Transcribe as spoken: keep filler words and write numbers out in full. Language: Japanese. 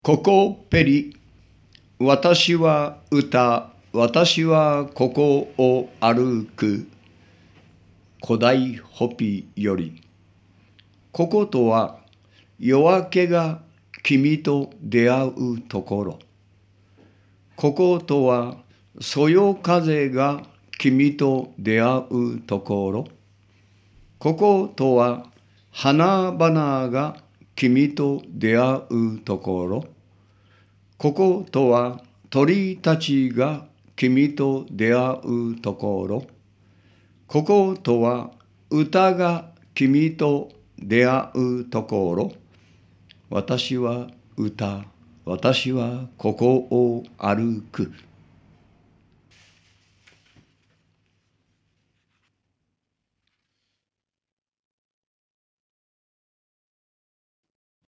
ここペリ、私は歌、私はここを歩く。古代ホピより。こことは夜明けが君と出会うところ。こことはそよ風が君と出会うところ。こことは花々が君と出会うところ。こことは鳥たちが君と出会うところ。こことは歌が君と出会うところ。私は歌、私はここを歩く。